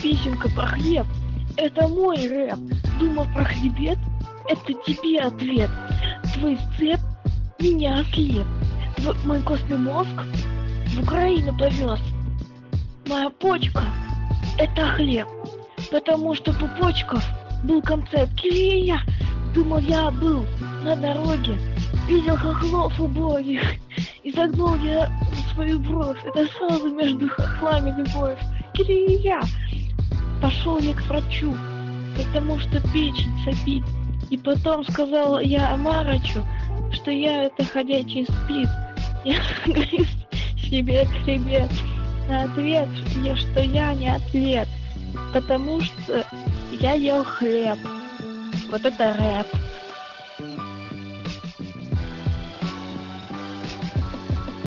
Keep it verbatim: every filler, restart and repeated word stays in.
песенка про хлеб. Это мой рэп. Думал про хребет? Это тебе ответ. Твой сцеп меня ослеп. Твой, мой костный мозг в Украину повез. Моя почка — это хлеб. Потому что пупочков был концепт клея. Думал, я был на дороге, видел хохлов убогих, и загнул я свою бровь. Это сразу между хохлами любовь. Клея. Пошел я к врачу, потому что печень сопит. И потом сказал я Марычу, что я это ходячий сплит. Я грыз себе хребет. На ответ, что я не ответ, потому что я ел хлеб. Вот это рэп.